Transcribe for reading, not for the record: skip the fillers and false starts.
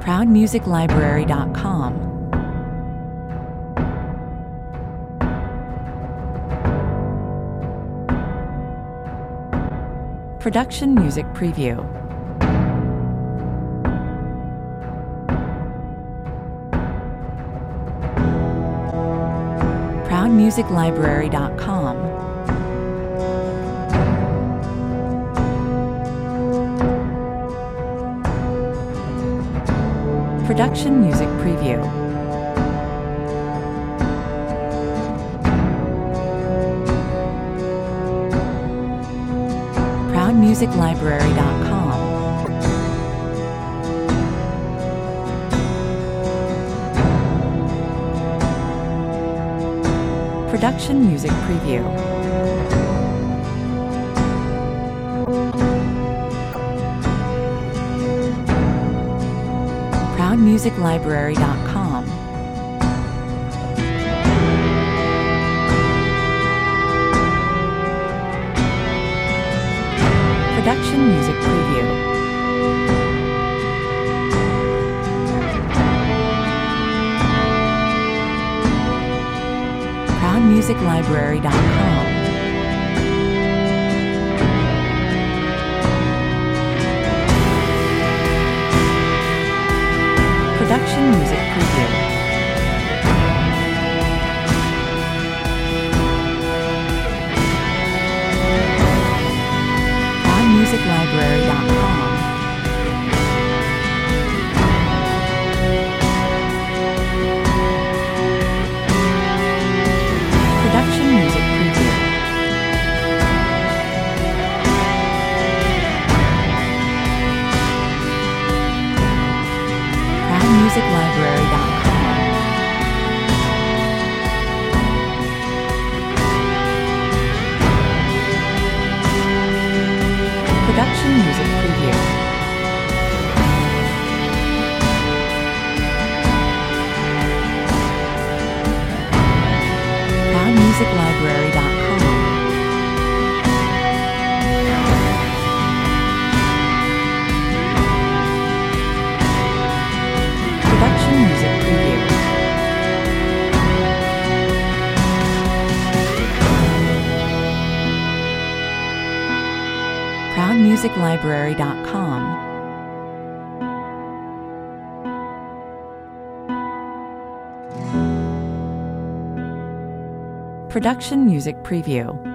ProudMusicLibrary.com. Production Music Preview. ProudMusicLibrary.com. Production Music Preview. ProudMusicLibrary.com. Production Music Preview. ProudMusicLibrary.com. Production Music Preview. ProudMusicLibrary.com. Production Music Preview. ProudMusicLibrary.com. Production Music Preview. ProudMusicLibrary.com. Production Music Preview. ProudMusicLibrary.com. Production Music Preview. ProudMusicLibrary.com. Production Music Preview.